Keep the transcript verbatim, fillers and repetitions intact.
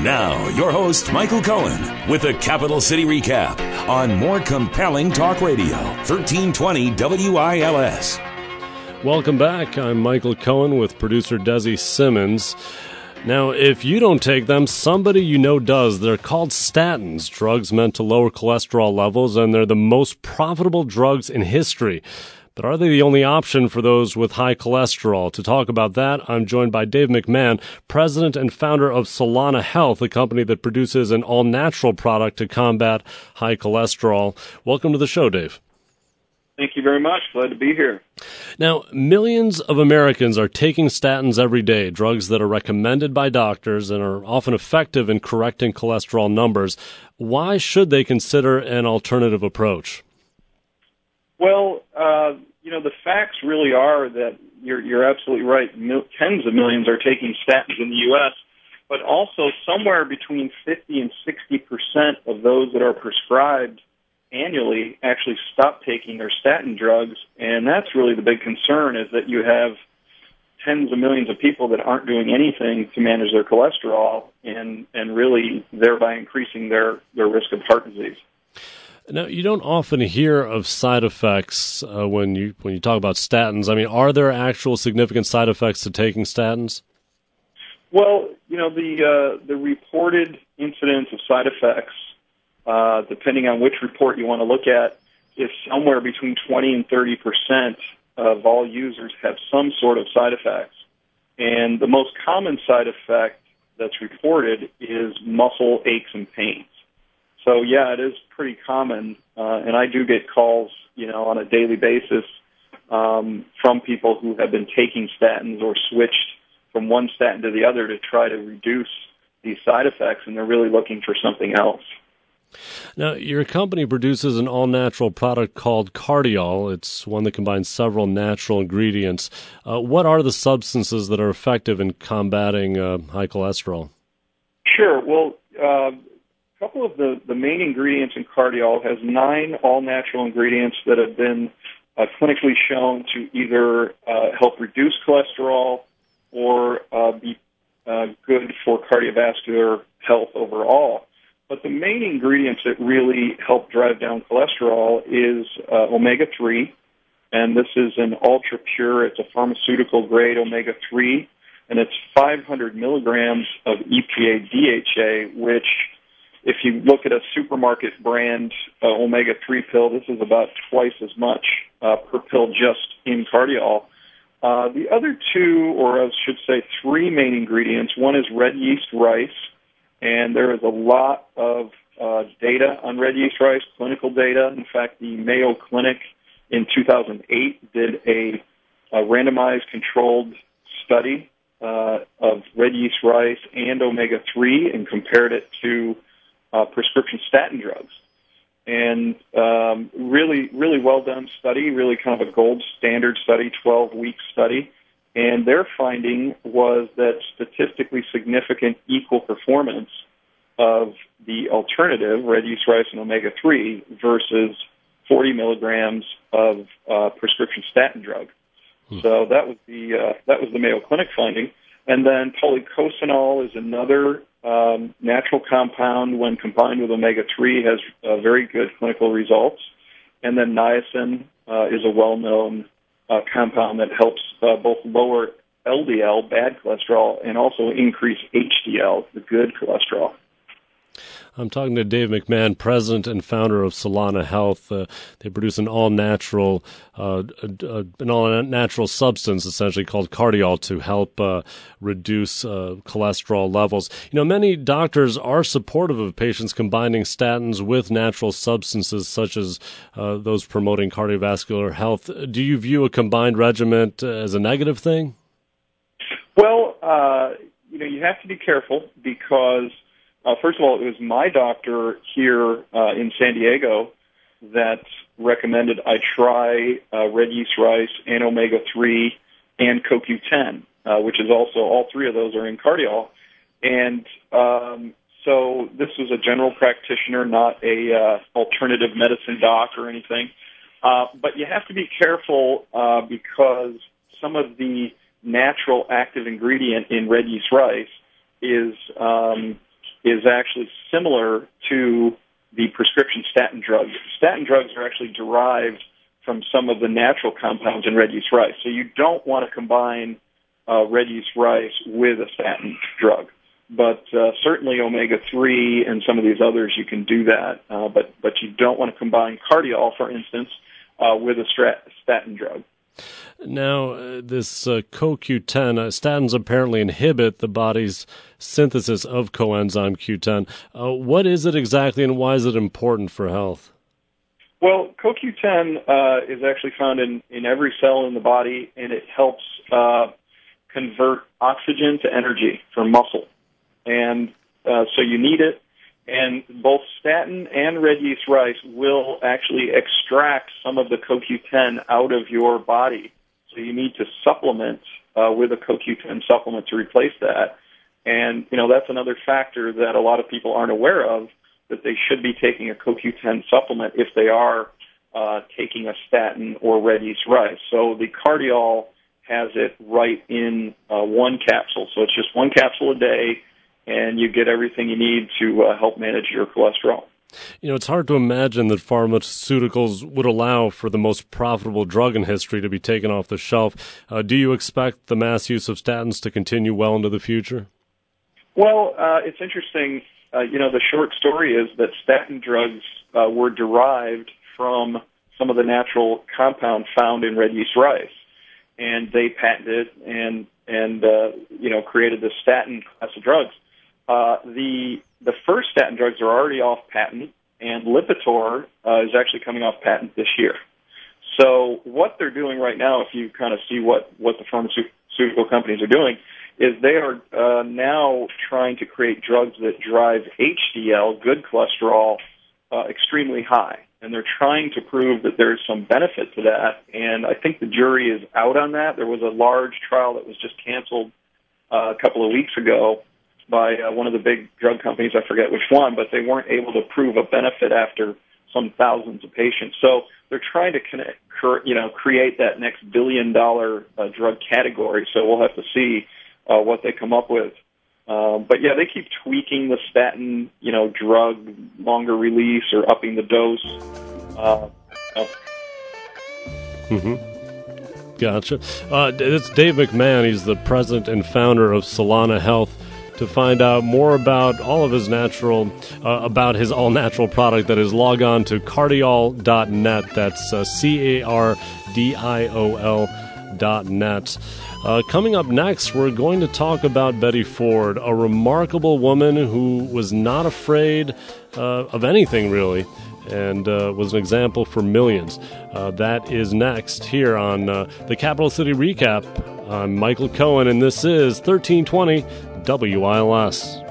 Now, your host, Michael Cohen, with a Capital City recap on more compelling talk radio, thirteen twenty W I L S. Welcome back. I'm Michael Cohen with producer Desi Simmons. Now, if you don't take them, somebody you know does. They're called statins, drugs meant to lower cholesterol levels, and they're the most profitable drugs in history. But are they the only option for those with high cholesterol? To talk about that, I'm joined by Dave McMahon, president and founder of Solana Health, a company that produces an all-natural product to combat high cholesterol. Welcome to the show, Dave. Thank you very much. Glad to be here. Now, millions of Americans are taking statins every day, drugs that are recommended by doctors and are often effective in correcting cholesterol numbers. Why should they consider an alternative approach? Well, uh, you know, the facts really are that you're, you're absolutely right. Mil- tens of millions are taking statins in the U S, but also somewhere between fifty and sixty percent of those that are prescribed annually actually stop taking their statin drugs, and that's really the big concern, is that you have tens of millions of people that aren't doing anything to manage their cholesterol and, and really thereby increasing their, their risk of heart disease. Now, you don't often hear of side effects uh, when you when you talk about statins. I mean, are there actual significant side effects to taking statins? Well, you know, the uh, the reported incidence of side effects, uh, depending on which report you want to look at, is somewhere between twenty and thirty percent of all users have some sort of side effects. And the most common side effect that's reported is muscle aches and pains. So, yeah, it is pretty common, uh, and I do get calls, you know, on a daily basis um, from people who have been taking statins or switched from one statin to the other to try to reduce these side effects, and they're really looking for something else. Now, your company produces an all-natural product called Cardiol. It's one that combines several natural ingredients. Uh, what are the substances that are effective in combating uh, high cholesterol? Sure. Well, uh, a couple of the, the main ingredients in Cardiol has nine all-natural ingredients that have been uh, clinically shown to either uh, help reduce cholesterol or uh, be uh, good for cardiovascular health overall. But the main ingredients that really help drive down cholesterol is uh, omega three, and this is an ultra-pure, it's a pharmaceutical-grade omega three, and it's five hundred milligrams of E P A D H A, which, if you look at a supermarket brand uh, omega three pill, this is about twice as much uh, per pill just in Cardiol. Uh, the other two, or I should say three main ingredients, one is red yeast rice, and there is a lot of uh, data on red yeast rice, clinical data. In fact, the Mayo Clinic in two thousand eight did a, a randomized controlled study uh, of red yeast rice and omega three and compared it to Uh, prescription statin drugs. And um, really, really well done study, really kind of a gold standard study, twelve-week study. And their finding was that statistically significant equal performance of the alternative, red yeast rice and omega three, versus forty milligrams of uh, prescription statin drug. Hmm. So that was the uh, that was the Mayo Clinic finding. And then polycosanol is another Um, natural compound, when combined with omega three, has uh, very good clinical results. And then niacin uh, is a well-known uh, compound that helps uh, both lower L D L, bad cholesterol, and also increase H D L, the good cholesterol. I'm talking to Dave McMahon, president and founder of Solana Health. Uh, they produce an all-natural, uh, uh, an all-natural substance, essentially called Cardiol, to help uh, reduce uh, cholesterol levels. You know, many doctors are supportive of patients combining statins with natural substances, such as uh, those promoting cardiovascular health. Do you view a combined regimen as a negative thing? Well, uh, you know, you have to be careful because, Uh, first of all, it was my doctor here uh, in San Diego that recommended I try uh, red yeast rice and omega three and C O Q ten, uh, which is also, all three of those are in Cardiol. And um, so this was a general practitioner, not a uh, alternative medicine doc or anything. Uh, but you have to be careful uh, because some of the natural active ingredient in red yeast rice is um, is actually similar to the prescription statin drugs. Statin drugs are actually derived from some of the natural compounds in red yeast rice. So you don't want to combine uh, red yeast rice with a statin drug. But uh, certainly omega three and some of these others, you can do that. Uh, but, but you don't want to combine Cardiol, for instance, uh, with a strat- statin drug. Now, uh, this uh, C O Q ten, uh, statins apparently inhibit the body's synthesis of coenzyme Q ten. Uh, what is it exactly, and why is it important for health? Well, C O Q ten uh, is actually found in, in every cell in the body, and it helps uh, convert oxygen to energy for muscle. And uh, so you need it. And both statin and red yeast rice will actually extract some of the C O Q ten out of your body. So you need to supplement uh, with a C O Q ten supplement to replace that. And, you know, that's another factor that a lot of people aren't aware of, that they should be taking a C O Q ten supplement if they are uh, taking a statin or red yeast rice. So the Cardiol has it right in uh, one capsule. So it's just one capsule a day, and you get everything you need to uh, help manage your cholesterol. You know, it's hard to imagine that pharmaceuticals would allow for the most profitable drug in history to be taken off the shelf. Uh, do you expect the mass use of statins to continue well into the future? Well, uh, it's interesting. Uh, you know, the short story is that statin drugs uh, were derived from some of the natural compound found in red yeast rice, and they patented and and uh, you know created the statin class of drugs. Uh, the the first statin drugs are already off patent, and Lipitor uh, is actually coming off patent this year. So what they're doing right now, if you kind of see what, what the pharmaceutical companies are doing, is they are uh, now trying to create drugs that drive H D L, good cholesterol, uh, extremely high. And they're trying to prove that there's some benefit to that. And I think the jury is out on that. There was a large trial that was just canceled uh, a couple of weeks ago by uh, one of the big drug companies, I forget which one, but they weren't able to prove a benefit after some thousands of patients. So they're trying to connect, you know, create that next billion-dollar uh, drug category. So we'll have to see uh, what they come up with. Um, but yeah, they keep tweaking the statin, you know, drug, longer release or upping the dose. Uh, uh, mm-hmm. Gotcha. Uh, it's Dave McMahon. He's the president and founder of Solana Health. To find out more about all of his natural, uh, about his all-natural product, that is, log on to cardiol dot net. That's uh, C A R D I O L dot net. Uh, coming up next, we're going to talk about Betty Ford, a remarkable woman who was not afraid uh, of anything, really, and uh, was an example for millions. Uh, that is next here on uh, the Capital City Recap. I'm Michael Cohen, and this is thirteen twenty W I L S.